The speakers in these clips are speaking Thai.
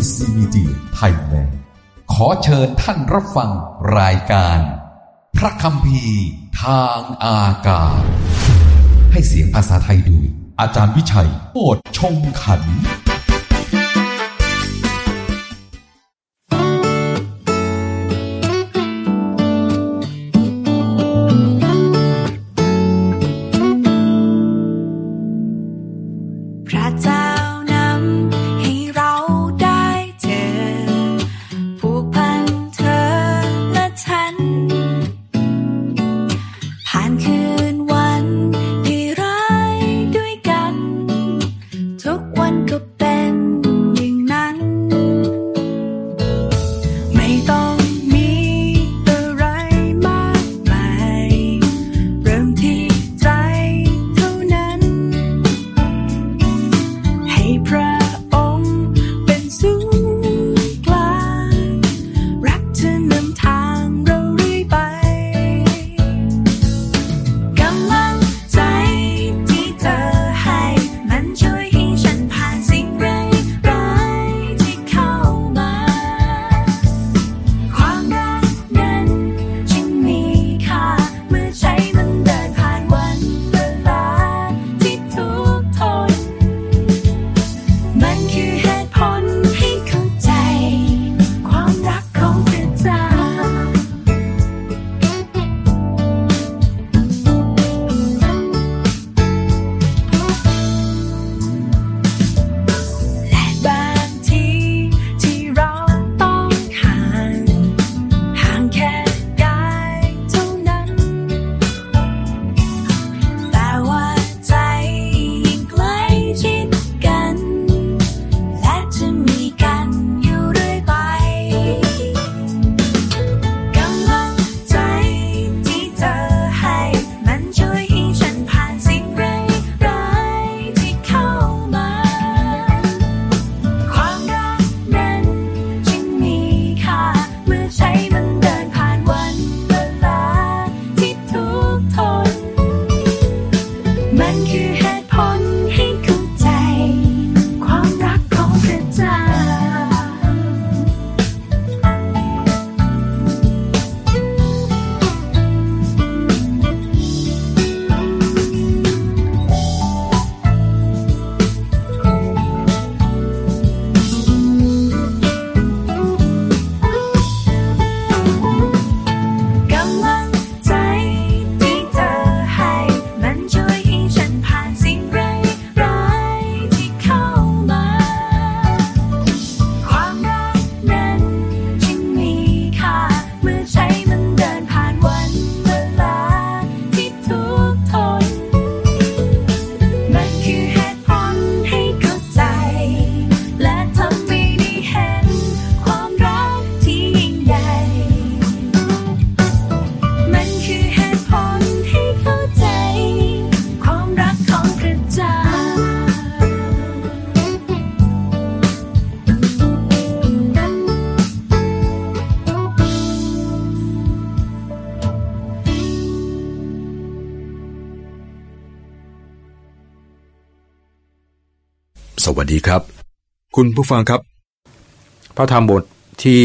BBC Media Thailand ขอเชิญท่านรับฟังรายการพระคัมภีร์ทางอากาศให้เสียงภาษาไทยโดยอาจารย์วิชัยโพชชงขันธ์สวัสดีครับคุณผู้ฟังครับพระธรรมบทที่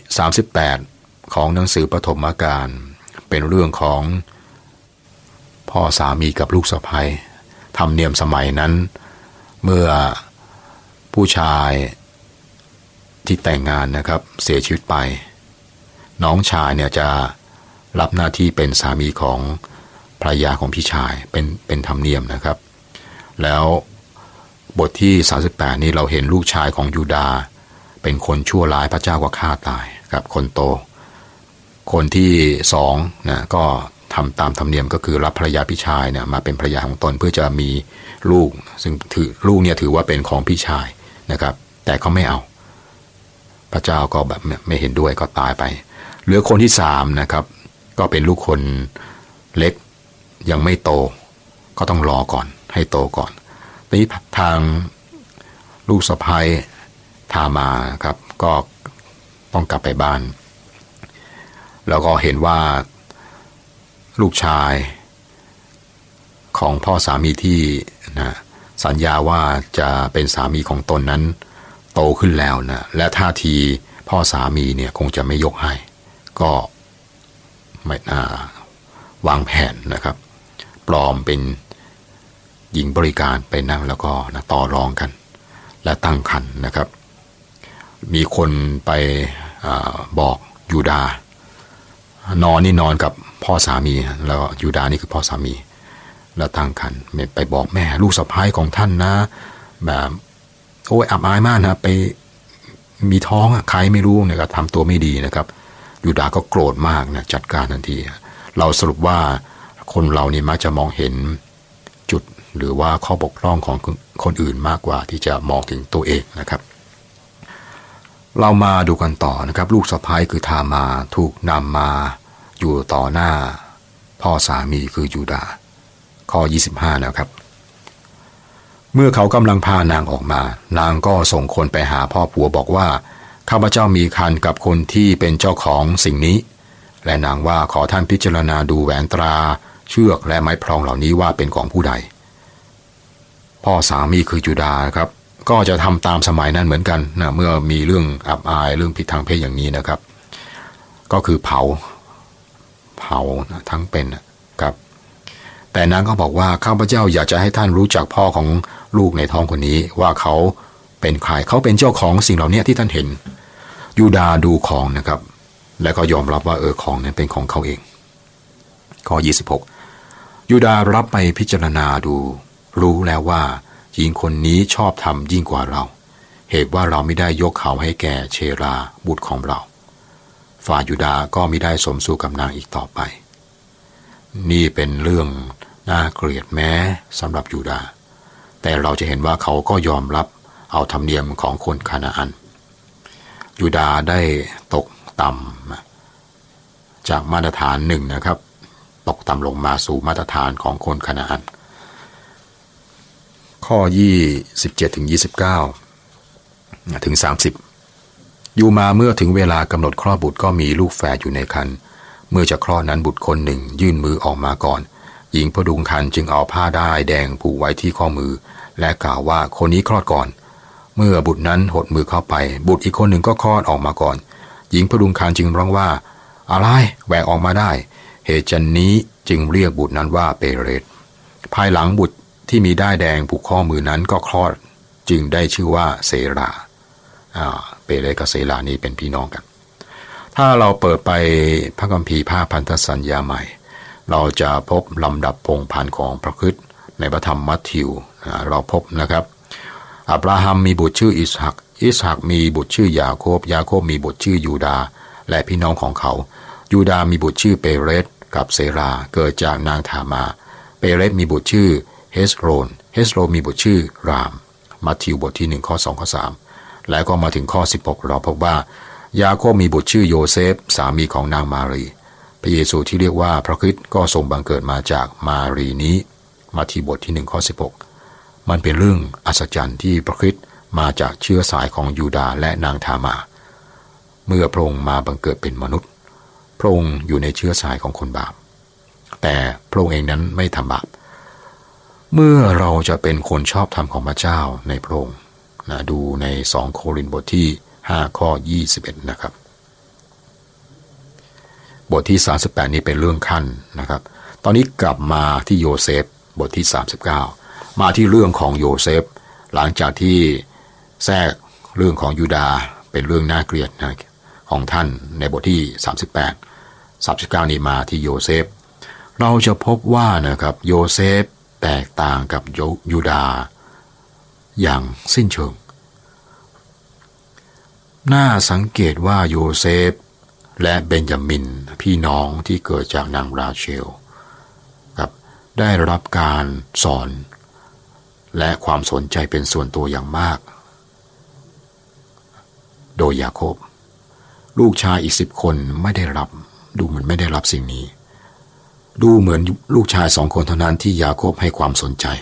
38ของหนังสือปฐมกาลเป็นเรื่องของพ่อสามีกับลูกสะใภ้ธรรมเนียมสมัยนั้นเมื่อผู้ชายที่แต่งงานนะครับเสียชีวิตไปน้องชายเนี่ยจะรับหน้าที่เป็นสามีของภรรยาของพี่ชายเป็นธรรมเนียมนะครับแล้วบทที่38นี้เราเห็นลูกชายของยูดาห์เป็นคนชั่วร้ายพระเจ้าก็ฆ่าตายครับคนโตคนที่2นะก็ทำตามธรรมเนียมก็คือรับภรรยาพี่ชายเนี่ยมาเป็นภรรยาของตนเพื่อจะมีลูกซึ่งลูกเนี่ยถือว่าเป็นของพี่ชายนะครับแต่เขาไม่เอาพระเจ้าก็แบบไม่เห็นด้วยก็ตายไปเหลือคนที่3นะครับก็เป็นลูกคนเล็กยังไม่โตก็ต้องรอก่อนให้โตก่อนนี้ทางลูกสะใภ้ทามาครับก็ต้องกลับไปบ้านแล้วก็เห็นว่าลูกชายของพ่อสามีที่นะสัญญาว่าจะเป็นสามีของตนนั้นโตขึ้นแล้วนะและท่าทีพ่อสามีเนี่ยคงจะไม่ยกให้ก็ไม่วางแผนนะครับปลอมเป็นหญิงบริการไปนั่งแล้วก็ต่อรองกันและตั้งครรภ์นะครับมีคนไปบอกยูดานอนกับพ่อสามีแล้วยูดานี่คือพ่อสามีแล้วตั้งครรภ์ไปบอกแม่ลูกสะใภ้ของท่านนะแบบโอ้ยอับอายมากนะไปมีท้องใครไม่รู้เนี่ยก็ทำตัวไม่ดีนะครับยูดาก็โกรธมากนะจัดการทันทีเราสรุปว่าคนเรานี่มักจะมองเห็นจุดหรือว่าข้อบกพร่องของคนอื่นมากกว่าที่จะมองถึงตัวเองนะครับเรามาดูกันต่อนะครับลูกสะใภ้คือทามาถูกนำมาอยู่ต่อหน้าพ่อสามีคือยูดาข้อ25นะครับเมื่อเขากำลังพานางออกมานางก็ส่งคนไปหาพ่อผัวบอกว่าข้าพเจ้ามีคันกับคนที่เป็นเจ้าของสิ่งนี้และนางว่าขอท่านพิจารณาดูแหวนตราเชือกและไม้พลองเหล่านี้ว่าเป็นของผู้ใดพ่อสามีคือยูดาครับก็จะทำตามสมัยนั้นเหมือนกันนะเมื่อมีเรื่องอับอายเรื่องผิดทางเพศอย่างนี้นะครับก็คือเผาทั้งเป็นครับแต่นางก็บอกว่าข้าพเจ้าอยากจะให้ท่านรู้จักพ่อของลูกในท้องคนนี้ว่าเขาเป็นใครเขาเป็นเจ้าของสิ่งเหล่านี้ที่ท่านเห็นยูดาดูของนะครับและก็ยอมรับว่าของนั้นเป็นของเขาเองข้อ26ยูดารับไปพิจารณาดูรู้แล้วว่าหญิงคนนี้ชอบธรรมยิ่งกว่าเราเหตุว่าเราไม่ได้ยกเขาให้แก่เชราบุตรของเราฝ่ายยูดาก็ไม่ได้สมสู่กับนางอีกต่อไปนี่เป็นเรื่องน่าเกลียดแม้สำหรับยูดาแต่เราจะเห็นว่าเขาก็ยอมรับเอาธรรมเนียมของคนคานาอันยูดาได้ตกต่ำจากมาตรฐานหนึ่งนะครับตกต่ำลงมาสู่มาตรฐานของคนคานาอันข้อ27ถึง29ถึง30อยู่มาเมื่อถึงเวลากำหนดคลอดบุตรก็มีลูกแฝดอยู่ในครรภ์เมื่อจะคลอดนั้นบุตรคนหนึ่งยื่นมือออกมาก่อนหญิงพดุงครรภ์จึงเอาผ้าด้ายแดงผูกไว้ที่ข้อมือและกล่าวว่าคนนี้คลอดก่อนเมื่อบุตรนั้นหดมือเข้าไปบุตรอีกคนหนึ่งก็คลอดออกมาก่อนหญิงพดุงครรภ์จึงร้องว่าอะไรแหวกออกมาได้เหตุฉะนี้จึงเรียกบุตรนั้นว่าเปเรตภายหลังบุตรที่มีด้ายแดงผูกข้อมือนั้นก็คลอดจึงได้ชื่อว่าเสราเปเรตกับเสรานี้เป็นพี่น้องกันถ้าเราเปิดไปพระคัมภีร์ภาคพันธสัญญาใหม่เราจะพบลำดับพงศ์พันธุ์ของพระคริสต์ในพระธรรมมัทธิวเราพบนะครับอับราฮัมมีบุตรชื่ออิสหักมีบุตรชื่อยาโคบมีบุตรชื่อยูดาและพี่น้องของเขายูดามีบุตรชื่อเปเรตกับเซราเกิดจากนางทามาเปเรตมีบุตรชื่อเฮสโรนมีบุตรชื่อรามมัทธิวบทที่1ข้อ2ข้อ3แล้วก็มาถึงข้อ16เราพบว่ายาโคบมีบุตรชื่อโยเซฟสามีของนางมารีพระเยซูที่เรียกว่าพระคริสต์ก็ทรงบังเกิดมาจากมารีนี้มัทธิวบทที่1ข้อ16มันเป็นเรื่องอัศจรรย์ที่พระคริสต์มาจากเชื้อสายของยูดาห์และนางทามาเมื่อพระองค์มาบังเกิดเป็นมนุษย์พระองค์อยู่ในเชื้อสายของคนบาปแต่พระองค์เองนั้นไม่ทำบาปเมื่อเราจะเป็นคนชอบธรรมของพระเจ้าในพระองค์ดูใน2โครินธ์บทที่5ข้อ21นะครับบทที่38นี้เป็นเรื่องขั้นนะครับตอนนี้กลับมาที่โยเซฟบทที่39มาที่เรื่องของโยเซฟหลังจากที่แทรกเรื่องของยูดาห์เป็นเรื่องน่าเกลียดนะของท่านในบทที่39นี้มาที่โยเซฟเราจะพบว่านะครับโยเซฟแตกต่างกับยูดาห์อย่างสิ้นเชิงน่าสังเกตว่าโยเซฟและเบนจามินพี่น้องที่เกิดจากนางราเชลครับได้รับการสอนและความสนใจเป็นส่วนตัวอย่างมากโดยยาโคบลูกชายอีก10 คนไม่ได้รับดูเหมือนไม่ได้รับสิ่งนี้ดูเหมือนลูกชาย2 คนเท่านั้นที่ยาโคบให้ความสนใจ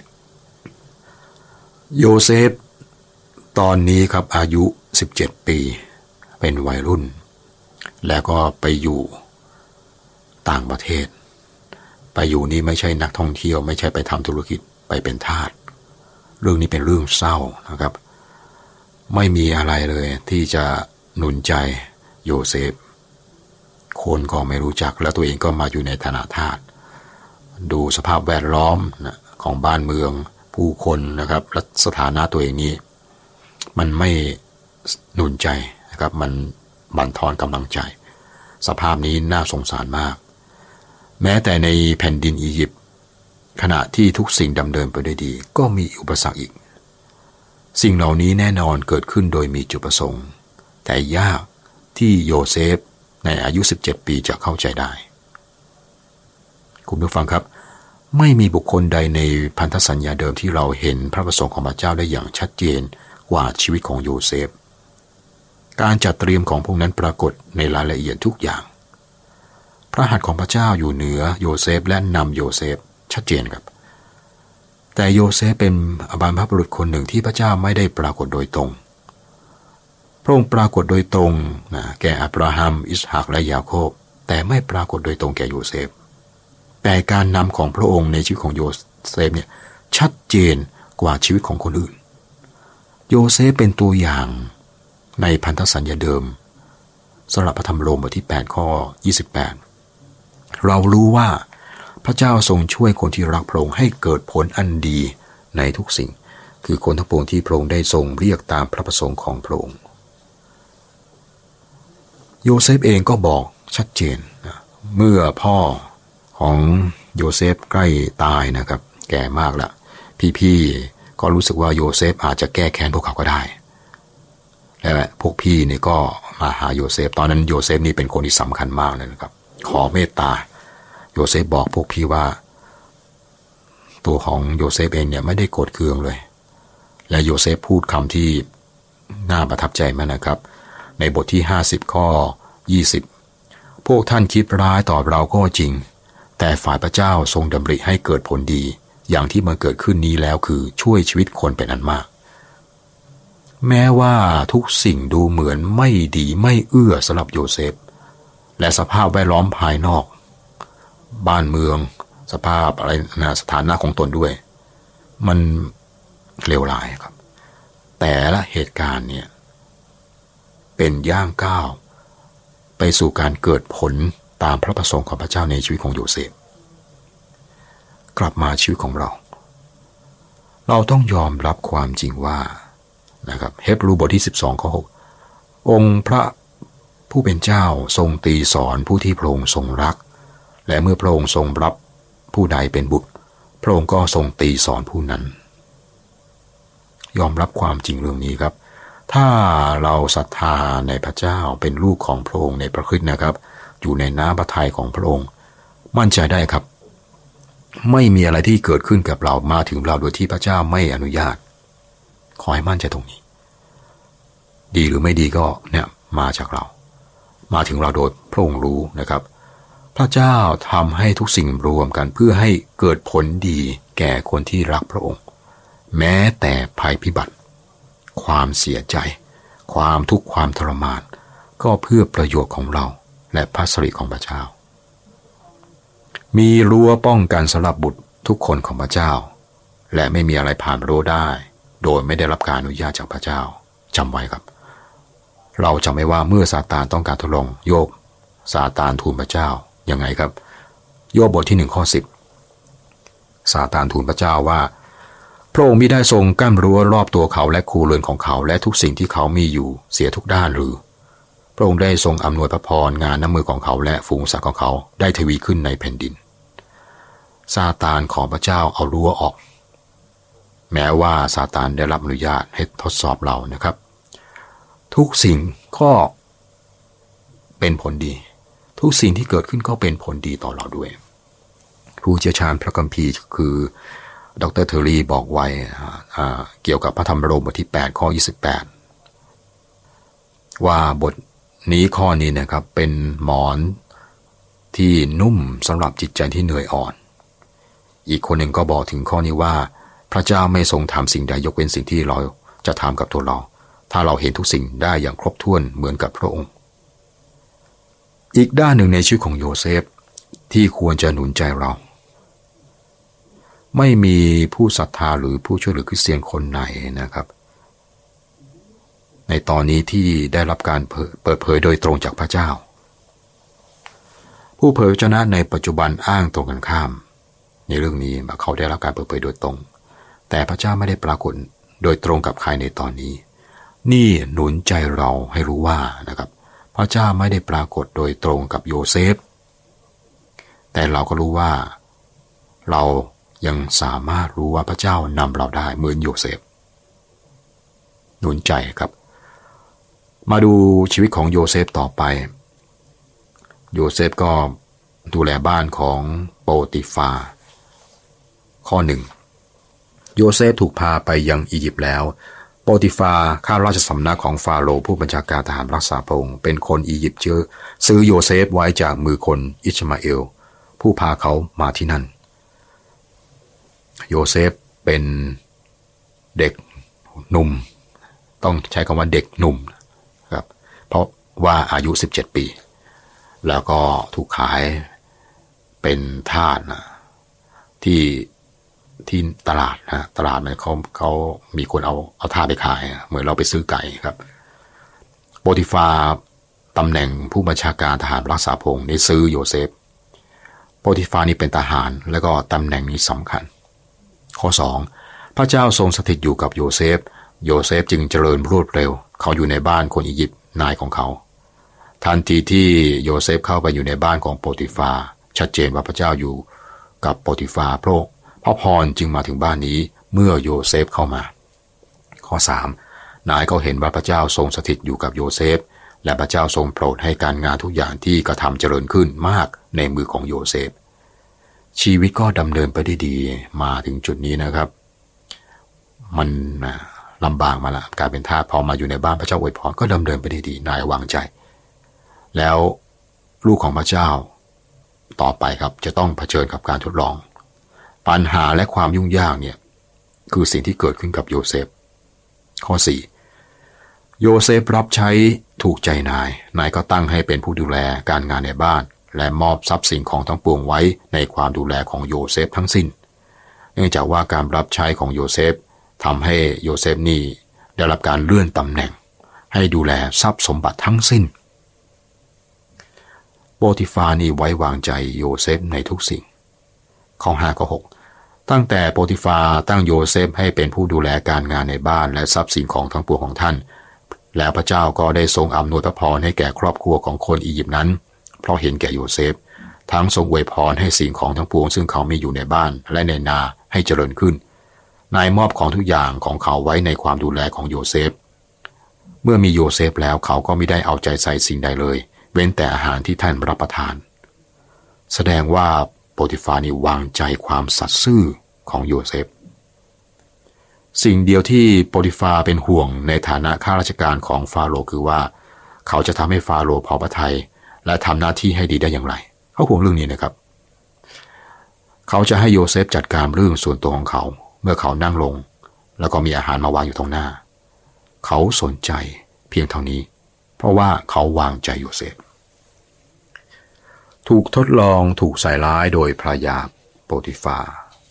โยเซฟตอนนี้ครับอายุ17 ปีเป็นวัยรุ่นแล้วก็ไปอยู่ต่างประเทศไปอยู่นี่ไม่ใช่นักท่องเที่ยวไม่ใช่ไปทำธุรกิจไปเป็นทาสเรื่องนี้เป็นเรื่องเศร้านะครับไม่มีอะไรเลยที่จะหนุนใจโยเซฟคนก็ไม่รู้จักแล้วตัวเองก็มาอยู่ในฐานะทาสดูสภาพแวดล้อมนะของบ้านเมืองผู้คนนะครับและสถานะตัวเองนี้มันไม่หนุนใจนะครับมันบั่นทอนกำลังใจสภาพนี้น่าสงสารมากแม้แต่ในแผ่นดินอียิปต์ขณะที่ทุกสิ่งดำเนินไปได้ดีก็มีอุปสรรคอีกสิ่งเหล่านี้แน่นอนเกิดขึ้นโดยมีจุดประสงค์แต่ยากที่โยเซฟในอายุ17ปีจะเข้าใจได้คุณผู้ฟังครับไม่มีบุคคลใดในพันธสัญญาเดิมที่เราเห็นพระประสงค์ของพระเจ้าได้อย่างชัดเจนกว่าชีวิตของโยเซฟการจัดเตรียมของพวกนั้นปรากฏในรายละเอียดทุกอย่างพระหัตถ์ของพระเจ้าอยู่เหนือโยเซฟและนำโยเซฟชัดเจนครับแต่โยเซฟเป็นบรรพบุรุษคนหนึ่งที่พระเจ้าไม่ได้ปรากฏโดยตรงพระองค์ปรากฏโดยตรงแก่อับราฮัมอิสฮักและยาโคบแต่ไม่ปรากฏโดยตรงแก่โยเซฟแต่การนำของพระองค์ในชีวิตของโยเซฟเนี่ยชัดเจนกว่าชีวิตของคนอื่นโยเซฟเป็นตัวอย่างในพันธสัญญาเดิมสำหรับพระธรรมโรมบทที่8ข้อ28เรารู้ว่าพระเจ้าทรงช่วยคนที่รักพระองค์ให้เกิดผลอันดีในทุกสิ่งคือคนทั้งปวงที่พระองค์ได้ทรงเรียกตามพระประสงค์ของพระองค์โยเซฟเองก็บอกชัดเจนเมื่อพ่อของโยเซฟใกล้ตายนะครับแก่มากแล้วพี่ๆก็รู้สึกว่าโยเซฟอาจจะแก้แค้นพวกเขาก็ได้และพวกพี่นี่ก็มาหาโยเซฟตอนนั้นโยเซฟนี่เป็นคนที่สำคัญมากเลยนะครับขอเมตตาโยเซฟบอกพวกพี่ว่าตัวของโยเซฟเองเนี่ยไม่ได้โกรธเคืองเลยและโยเซฟพูดคำที่น่าประทับใจมากนะครับในบทที่50ข้อ20พวกท่านคิดร้ายต่อเราก็จริงแต่ฝ่ายพระเจ้าทรงดำริให้เกิดผลดีอย่างที่มันเกิดขึ้นนี้แล้วคือช่วยชีวิตคนเป็นอันมากแม้ว่าทุกสิ่งดูเหมือนไม่ดีไม่เอื้อสำหรับโยเซฟและสภาพแวดล้อมภายนอกบ้านเมืองสภาพอะไรนะสถานะของตนด้วยมันเลวร้ายครับแต่ละเหตุการณ์เนี่ยเป็นย่างก้าวไปสู่การเกิดผลตามพระประสงค์ของพระเจ้าในชีวิตของโยเซฟกลับมาชีวิตของเราต้องยอมรับความจริงว่านะครับเฮบรูบทที่12ข้อ6องค์พระผู้เป็นเจ้าทรงตีสอนผู้ที่พระองค์ทรงรักและเมื่อพระองค์ทรงรับผู้ใดเป็นบุตรพระองค์ก็ทรงตีสอนผู้นั้นยอมรับความจริงเรื่องนี้ครับถ้าเราศรัทธาในพระเจ้าเป็นลูกของพระองค์ในพระคริสต์นะครับอยู่ในน้ำพระทัยของพระองค์มั่นใจได้ครับไม่มีอะไรที่เกิดขึ้นกับเรามาถึงเราโดยที่พระเจ้าไม่อนุญาตขอให้มั่นใจตรงนี้ดีหรือไม่ดีก็เนี่ยมาจากเรามาถึงเราโดยพระองค์รู้นะครับพระเจ้าทำให้ทุกสิ่งรวมกันเพื่อให้เกิดผลดีแก่คนที่รักพระองค์แม้แต่ภัยพิบัติความเสียใจความทุกข์ความทรมานก็เพื่อประโยชน์ของเราและพระสิริของพระเจ้ามีรั้วป้องกันสำหรับบุตรทุกคนของพระเจ้าและไม่มีอะไรผ่านรั้วได้โดยไม่ได้รับการอนุญาตจากพระเจ้าจำไว้ครับเราจำไว้ว่าเมื่อซาตานต้องการทดลองโยบซาตานทูลพระเจ้ายังไงครับโยบบทที่1ข้อ10ซาตานทูลพระเจ้าว่าพระองค์มิได้ทรงกั้นรั้วรอบตัวเขาและคูเรือนของเขาและทุกสิ่งที่เขามีอยู่เสียทุกด้านหรือพระองค์ได้ทรงอำนวยพระพรงานน้ำมือของเขาและฝูงสัตว์ของเขาได้ทวีขึ้นในแผ่นดินซาตานของพระเจ้าเอารั้วออกแม้ว่าซาตานได้รับอนุญาตให้ทดสอบเรานะครับทุกสิ่งก็เป็นผลดีทุกสิ่งที่เกิดขึ้นก็เป็นผลดีต่อเราด้วยผู้เชี่ยวชาญพระคัมภีร์คือดร.เทอรี่บอกไว้เกี่ยวกับพระธรรมโรมบทที่8ข้อ28ว่าบทนี้ข้อนี้นะครับเป็นหมอนที่นุ่มสำหรับจิตใจที่เหนื่อยอ่อนอีกคนหนึ่งก็บอกถึงข้อนี้ว่าพระเจ้าไม่ทรงทำสิ่งใดยกเว้นสิ่งที่เราจะทำกับตัวเราถ้าเราเห็นทุกสิ่งได้อย่างครบถ้วนเหมือนกับพระองค์อีกด้านหนึ่งในชีวิตของโยเซฟที่ควรจะหนุนใจเราไม่มีผู้ศรัทธาหรือผู้ช่วยเหลือคริสเตียนคนไหนนะครับในตอนนี้ที่ได้รับการเปิดเผยโดยตรงจากพระเจ้าผู้เผยพระวจนะในปัจจุบันอ้างตรงกันข้ามในเรื่องนี้เขาได้รับการเปิดเผยโดยตรงแต่พระเจ้าไม่ได้ปรากฏโดยตรงกับใครในตอนนี้นี่หนุนใจเราให้รู้ว่านะครับพระเจ้าไม่ได้ปรากฏโดยตรงกับโยเซฟแต่เราก็รู้ว่าเรายังสามารถรู้ว่าพระเจ้านำเราได้เหมือนโยเซฟหนุนใจครับมาดูชีวิตของโยเซฟต่อไปโยเซฟก็ดูแลบ้านของโปติฟาข้อหนึ่งโยเซฟถูกพาไปยังอียิปต์แล้วโปติฟาข้าราชสำนักของฟาโรห์ผู้บัญชาการทหารรักษาพระองค์เป็นคนอียิปต์ซื้อโยเซฟไว้จากมือคนอิชมาเอลผู้พาเขามาที่นั่นโยเซฟเป็นเด็กหนุ่มต้องใช้คำว่าเด็กหนุ่มครับเพราะว่าอายุ17ปีแล้วก็ถูกขายเป็นทาสที่ตลาดนะตลาดมันเขามีคนเอาทาสไปขายเหมือนเราไปซื้อไก่ครับโปติฟาตำแหน่งผู้บัญชาการทหารรักษาพระองค์ได้ซื้อโยเซฟโปติฟานี่เป็นทหารแล้วก็ตำแหน่งนี้สำคัญข้อ2พระเจ้าทรงสถิตอยู่กับโยเซฟจึงเจริญรวดเร็วเขาอยู่ในบ้านคนอียิปต์นายของเขาทันทีที่โยเซฟเข้าไปอยู่ในบ้านของโปติฟาชัดเจนว่าพระเจ้าอยู่กับโปติฟาพระพรจึงมาถึงบ้านนี้เมื่อโยเซฟเข้ามาข้อ3นายก็เห็นว่าพระเจ้าทรงสถิตอยู่กับโยเซฟและพระเจ้าทรงโปรดให้การงานทุกอย่างที่กระทำเจริญขึ้นมากในมือของโยเซฟชีวิตก็ดำเนินไปได้ดีมาถึงจุดนี้นะครับมันลำบากมาละกลายเป็นทาสพอมาอยู่ในบ้านพระเจ้าอวยพรก็ดำเนินไปได้ดีนายวางใจแล้วลูกของพระเจ้าต่อไปครับจะต้องเผชิญกับการทดลองปัญหาและความยุ่งยากเนี่ยคือสิ่งที่เกิดขึ้นกับโยเซฟข้อ4โยเซฟรับใช้ถูกใจนายก็ตั้งให้เป็นผู้ดูแลการงานในบ้านและมอบทรัพย์สินของทั้งปวงไว้ในความดูแลของโยเซฟทั้งสิ้นเนื่องจากว่าการรับใช้ของโยเซฟทำให้โยเซฟนี่ได้รับการเลื่อนตำแหน่งให้ดูแลทรัพย์สมบัติทั้งสิ้นโปติฟานี่ไว้วางใจโยเซฟในทุกสิ่งข้อ5ข้อ6ตั้งแต่โปติฟาตั้งโยเซฟให้เป็นผู้ดูแลการงานในบ้านและทรัพย์สินของทั้งปวงของท่านแล้วพระเจ้าก็ได้ทรงอำนวยพระพรให้แก่ครอบครัวของคนอียิปต์นั้นเพราะเห็นแก่โยเซฟทั้งทรงอวยพรให้สิ่งของทั้งปวงซึ่งเขามีอยู่ในบ้านและในนาให้เจริญขึ้นนายมอบของทุกอย่างของเขาไว้ในความดูแลของโยเซฟเมื่อมีโยเซฟแล้วเขาก็ไม่ได้เอาใจใส่สิ่งใดเลยเว้นแต่อาหารที่ท่านรับประทานแสดงว่าโปติฟานี่วางใจความสัตย์ซื่อของโยเซฟสิ่งเดียวที่โปติฟาเป็นห่วงในฐานะข้าราชการของฟาโรห์คือว่าเขาจะทำให้ฟาโรห์พอพระทัยและทำหน้าที่ให้ดีได้อย่างไรเขาห่วงเรื่องนี้นะครับเขาจะให้โยเซฟจัดการเรื่องส่วนตัวของเขาเมื่อเขานั่งลงแล้วก็มีอาหารมาวางอยู่ตรงหน้าเขาสนใจเพียงเท่านี้เพราะว่าเขาวางใจโยเซฟถูกทดลองถูกใส่ร้ายโดยภรรยาโปติฟา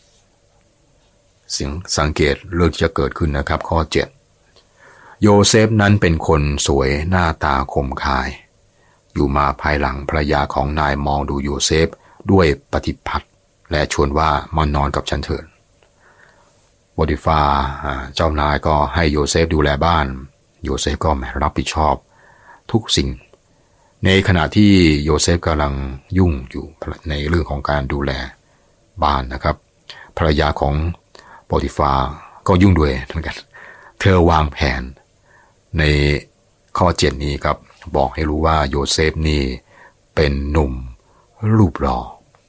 สังเกตเรื่องที่จะเกิดขึ้นนะครับข้อ7โยเซฟนั้นเป็นคนสวยหน้าตาคมคายอยู่มาภายหลังภรรยาของนายมองดูโยเซฟด้วยปฏิพัทธ์และชวนว่ามานอนกับฉันเถิดโปติฟาเจ้านายก็ให้โยเซฟดูแลบ้านโยเซฟก็รับผิดชอบทุกสิ่งในขณะที่โยเซฟกำลังยุ่งอยู่ในเรื่องของการดูแลบ้านนะครับภรรยาของโปติฟาก็ยุ่งด้วยเหมือนกันเธอวางแผนในข้อ7นี้ครับบอกให้รู้ว่าโยเซฟนี่เป็นหนุ่มรูปหล่อ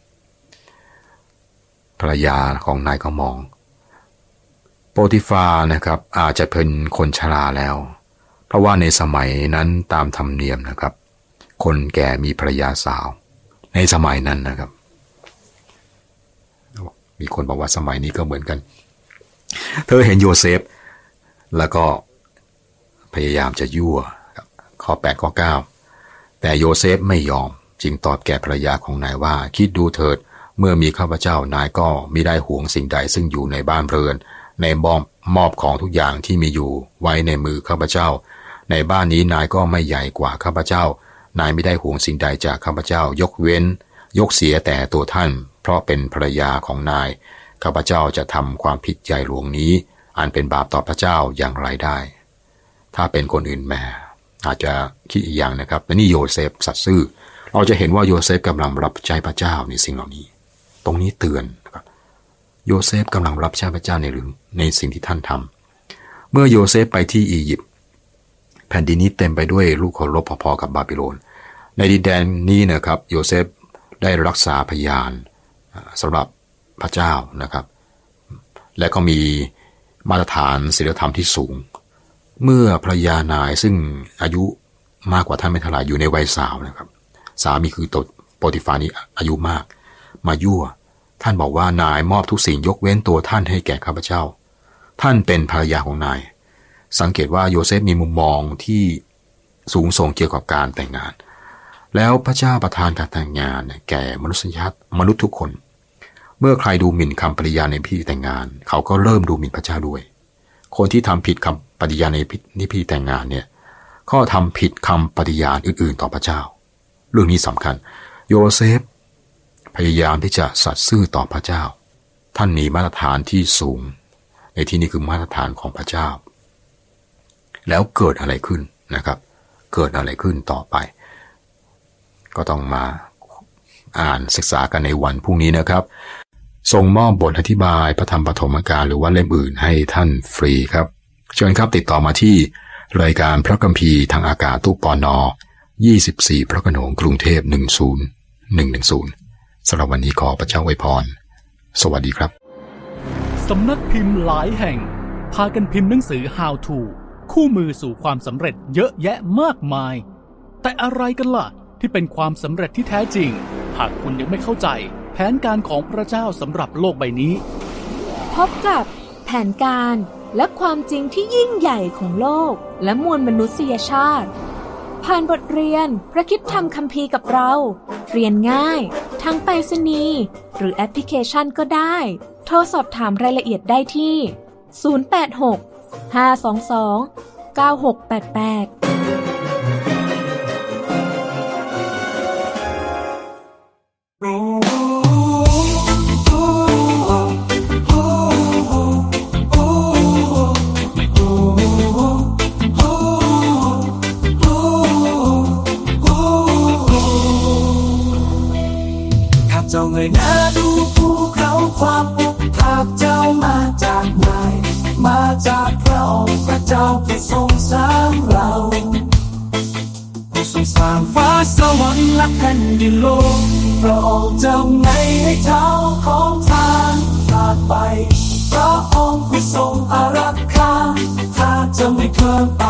ภรรยาของนายก็มองโปติฟานะครับอาจจะเป็นคนชราแล้วเพราะว่าในสมัยนั้นตามธรรมเนียมนะครับคนแก่มีภรรยาสาวในสมัยนั้นนะครับมีคนบอกว่าสมัยนี้ก็เหมือนกันเธอเห็นโยเซฟแล้วก็พยายามจะยั่วข้อ8ข้อ9แต่โยเซฟไม่ยอมจึงตอบแก่ภรรยาของนายว่าคิดดูเถิดเมื่อมีข้าพเจ้านายก็มิได้ห่วงสิ่งใดซึ่งอยู่ในบ้านเรือนในมอบของทุกอย่างที่มีอยู่ไว้ในมือข้าพเจ้าในบ้านนี้นายก็ไม่ใหญ่กว่าข้าพเจ้านายไม่ได้ห่วงสิ่งใดจากข้าพเจ้ายกเว้นยกเสียแต่ตัวท่านเพราะเป็นภรรยาของนายข้าพเจ้าจะทำความผิดใหญ่หลวงนี้อันเป็นบาปต่อพระเจ้าอย่างไรได้ถ้าเป็นคนอื่นแม่อาจจะคิดอีกอย่างนะครับแต่นี่โยเซฟสัตย์ซื่อเราจะเห็นว่าโยเซฟกำลังรับใช้พระเจ้าในสิ่งเหล่านี้ตรงนี้เตือนนะครับโยเซฟกำลังรับใช้พระเจ้าในสิ่งที่ท่านทำเมื่อโยเซฟไปที่อียิปต์แผ่นดินนี้เต็มไปด้วยลูกเคารพพอๆกับบาบิโลนในดินแดนนี้นะครับโยเซฟได้รักษาพยานสำหรับพระเจ้านะครับและก็มีมาตรฐานศีลธรรมที่สูงเมื่อภรรยานายซึ่งอายุมากกว่าท่านไม่เท่าไหร่อยู่ในวัยสาวนะครับสามีคือโปติฟานี้อายุมากมายั่วท่านบอกว่านายมอบทุกสิ่งยกเว้นตัวท่านให้แก่ข้าพเจ้าท่านเป็นภรรยาของนายสังเกตว่าโยเซฟมีมุมมองที่สูงส่งเกี่ยวกับการแต่งงานแล้วพระเจ้าประทานการแต่งงานแก่มนุษย์ทุกคนเมื่อใครดูหมิ่นคำปฏิญาณในพิธีแต่งงานเขาก็เริ่มดูหมิ่นพระเจ้าด้วยคนที่ทำผิดคำปฏิญาณในพิธีแต่งงานเนี่ยก็ทำผิดคำปฏิญาณอื่นๆต่อพระเจ้าเรื่องนี้สำคัญโยเซฟพยายามที่จะสัตย์ซื่อต่อพระเจ้าท่านมีมาตรฐานที่สูงในที่นี้คือมาตรฐานของพระเจ้าแล้วเกิดอะไรขึ้นนะครับเกิดอะไรขึ้นต่อไปก็ต้องมาอ่านศึกษากันในวันพรุ่งนี้นะครับส่งมอบบทอธิบายพระธรรมปฐมกาลหรือว่าเล่มอื่นให้ท่านฟรีครับเชิญครับติดต่อมาที่รายการพระคัมภีร์ทางอากาศตู้ปน24พระโขนงกรุงเทพ10110สำหรับวันนี้ขอพระเจ้าอวยพรสวัสดีครับสำนักพิมพ์หลายแห่งพากันพิมพ์หนังสือ How to คู่มือสู่ความสำเร็จเยอะแยะมากมายแต่อะไรกันล่ะที่เป็นความสำเร็จที่แท้จริงหากคุณยังไม่เข้าใจแผนการของพระเจ้าสำหรับโลกใบนี้พบกับแผนการและความจริงที่ยิ่งใหญ่ของโลกและมวลมนุษยชาติผ่านบทเรียนพระคริสตธรรมคัมภีร์กับเราเรียนง่ายทั้งไปรษณีย์หรือแอปพลิเคชันก็ได้โทรสอบถามรายละเอียดได้ที่086 522 9688 เจ้าเงยหน้าดูภูเขาความอบหากเจ้ามาจากไหนมาจากพระองค์พระเจ้าผู้ทรงสร้างเราผู้ทรงสร้างฟ้าสวรรค์และแผ่นดินโลกพระองค์จะไม่ให้เท้าของท่านพลาดไปพระองค์ผู้ทรงอารักขาถ้าจะไม่เคลื่อนไป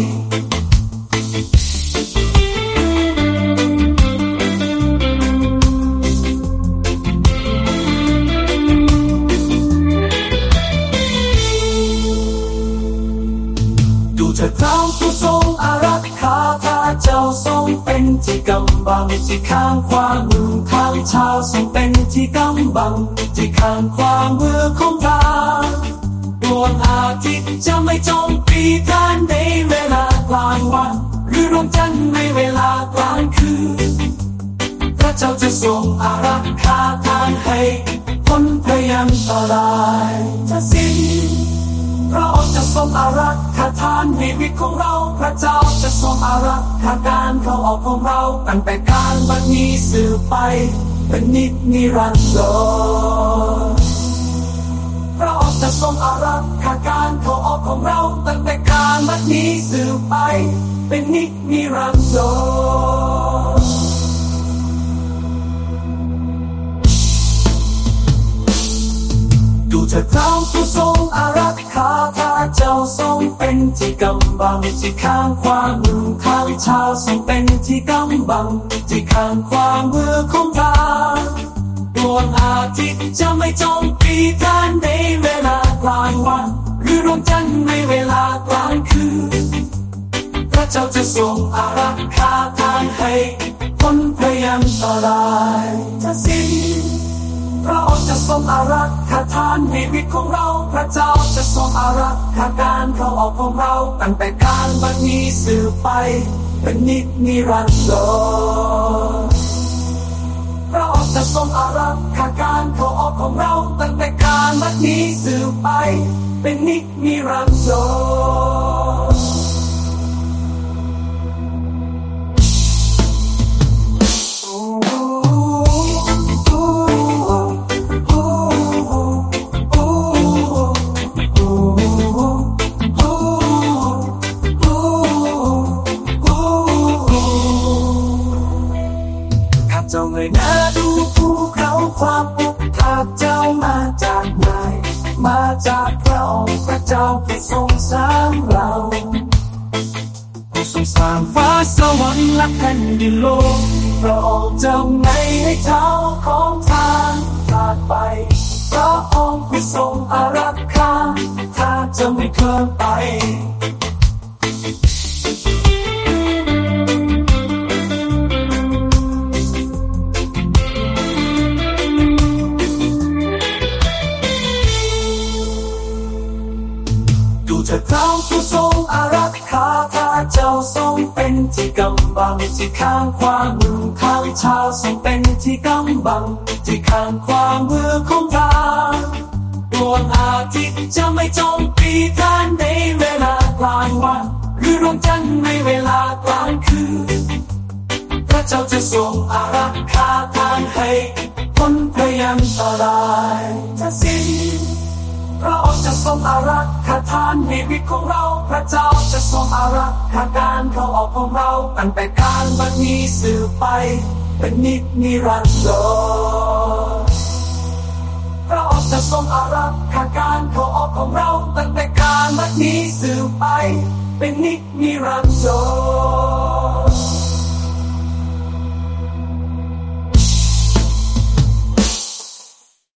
เจ้าพระผู้ทรงอารักขาถ้าเจ้าทรงเป็นที่กำบังที่ข้างขวามือข้างเท้าทรงเป็นที่กำบังที่ข้างขวามือของท่านดวงอาทิตย์จะไม่โจมตีท่านในเวลากลางวันหรือดวงจันทร์ในเวลากลางคืนพระเจ้าจะทรงอารักขาท่านให้พ้นภัยอันตรายทั้งสิ้นพระองค์จะทรงอารักขาท่านในชีวิตของเราพระเจ้าจะทรงอารักขาการเข้าออกของเราตั้งแต่การบัดนี้สืบไปเป็นนิรันดร์พระองค์จะทรงอารักขาการเข้าออกของเราตั้งแต่การบัดนี้สืบไปเป็นนิรันดร์ดูเถิดพระผู้ทรงอารักขาถ้าเจ้าทรงเป็นที่กำบังที่ข้างขวามือข้างเท้าทรงเป็นที่กำบังที่ข้างขวามือของท่านดวงอาทิตย์จะไม่โจมตีท่านในเวลากลางวันหรือดวงจันทร์ในเวลากลางคืนพระเจ้าจะทรงอารักขาท่านให้พ้นภัยอันตรายทั้งสิ้นพพระองค์จะทรงอารักขาทานในชีวิตของเราพระเจ้าจะทรงอารักขาการเข้าออกของเราตั้งแต่การบัดนี้สืบไปเป็นนิรันดร์พระองค์จะทรงอารักขาการเข้าออกของเราตั้งแต่การบัดนี้สืบไปเป็นนิรันดร์เจ้าเงยหน้าดูภูเขาความปุกถ้าเจ้ามาจากไหนมาจากพระองค์พระเจ้าผู้ทรงสร้างเราผู้ทรงสร้างฟ้าสวรรค์และแผ่นดินโลกพระองค์จะไม่ให้เท้าของทางพลาดไปพระองค์ผู้ทรงอารักขาถ้าจะไม่เคลื่อนไปเถิดพระองค์ผู้ทรงอารักขาถ้าเจ้าทรงเป็นที่กำบังที่ข้างขวามือข้างเท้าทรงเป็นที่กำบังที่ข้างขวามือของทางดวงอาทิตย์จะไม่โจมตีท่านในเวลากลางวันหรือดวงจันทร์ในเวลากลางคืนพระเจ้าจะทรงอารักขาท่านให้พ้นพยันตรายทั้งสิ้นพระองค์จะทรงอารักขาทานในชีวิตของเราพระเจ้าจะทรงอารักขาการเข้าออกของเราตั้งแต่การบัดนี้สืบไปเป็นนิรันดร์พระองค์จะทรงอารักขาการเข้าออกของเราตั้งแต่การบัดนี้สืบไปเป็นนิรันดร์